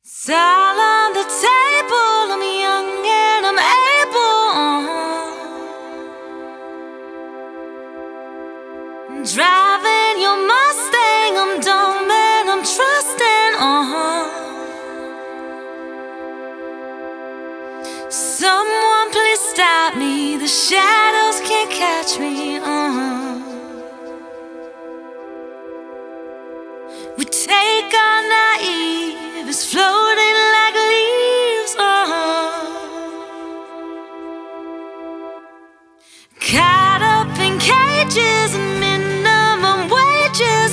It's all on the table. I'm young and I'm able. Driving your Mustang, I'm dumb and I'm trusting. Someone please stop me. The shadows can't catch me. We take our naive as floating like leaves. Caught up in cages and minimum wages.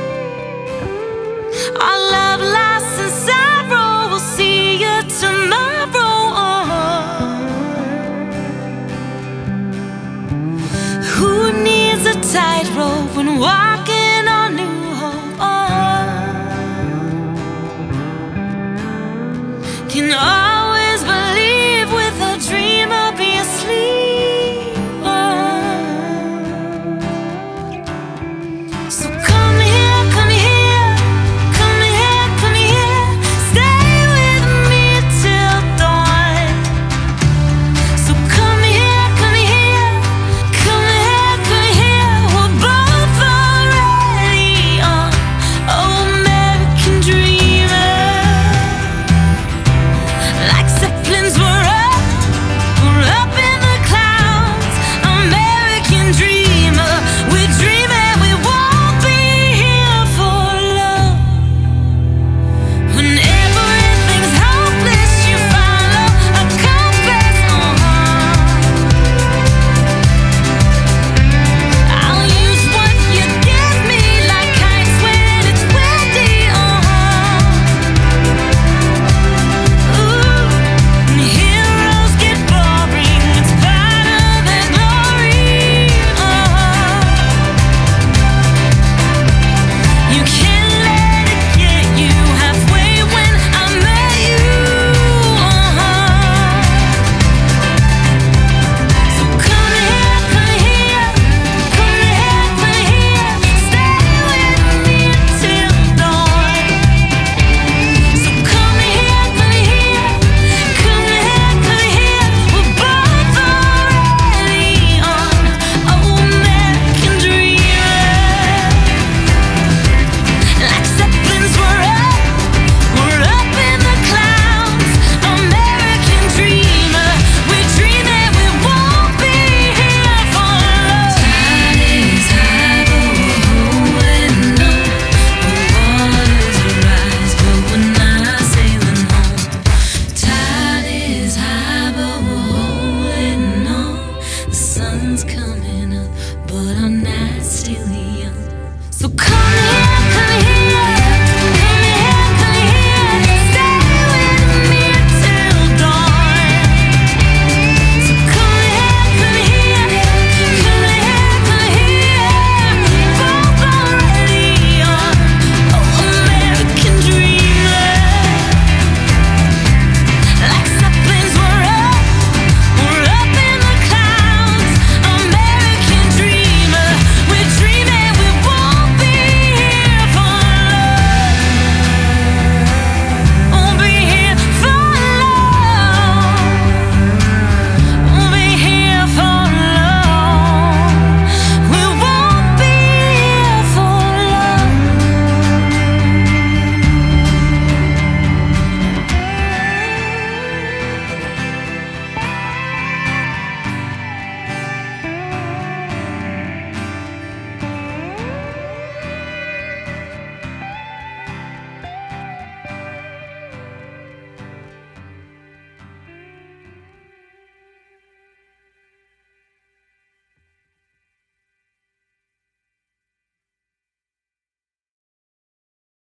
Our love, loss, and sorrow. We'll see you tomorrow.